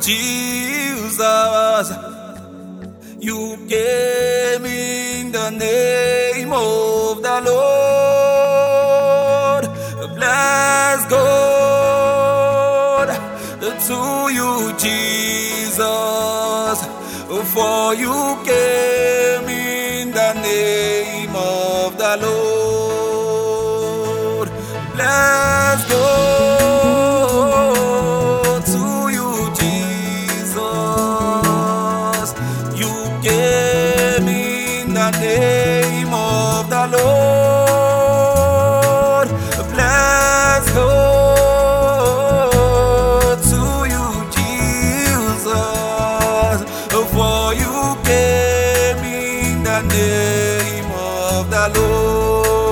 Jesus, you came in the name of the Lord. Bless God to you, Jesus, for you came in the name of the Lord. Bless God to you, Jesus. You came in the name of the Lord. Bless God to you, Jesus, for you came in the name of the Lord.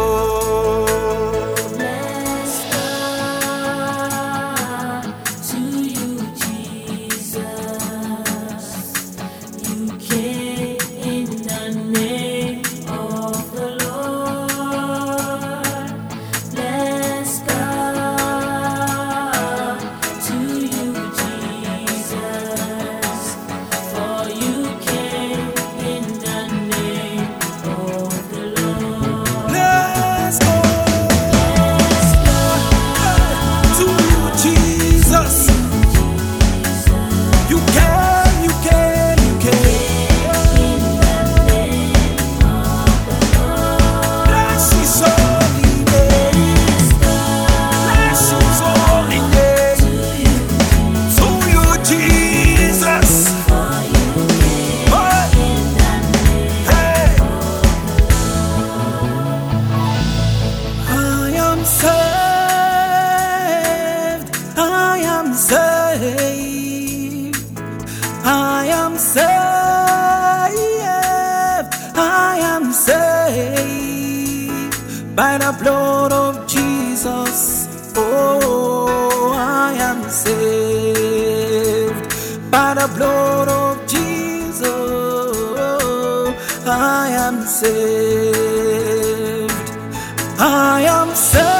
By the blood of Jesus, oh, I am saved. By the blood of Jesus, I am saved. I am saved.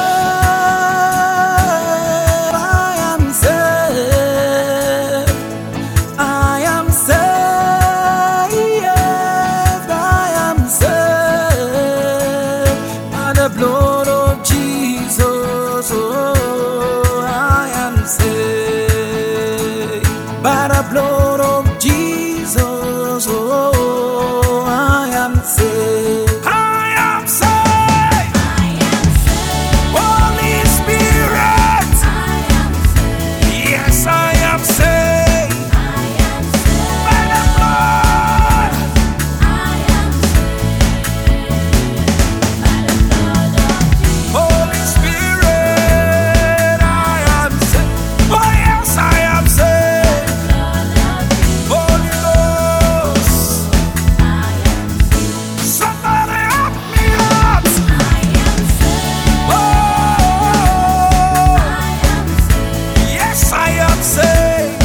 I am saved. I am saved. I am saved. By the blood of Jesus, oh, I am saved. By the blood of Jesus, oh, I am saved. I am saved. Holy Spirit, yes, I am saved. By the blood. Holy Spirit, I am saved. Oh yes, I am saved. Holy Ghost, somebody help me out. Oh, yes, I am saved.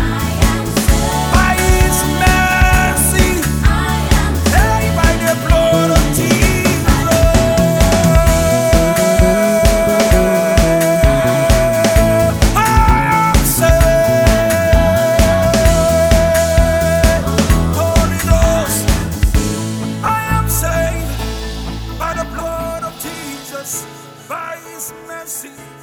By His mercy, hey, by the blood of Jesus. I am saved. Holy Ghost, I am saved by the blood of Jesus, by His mercy.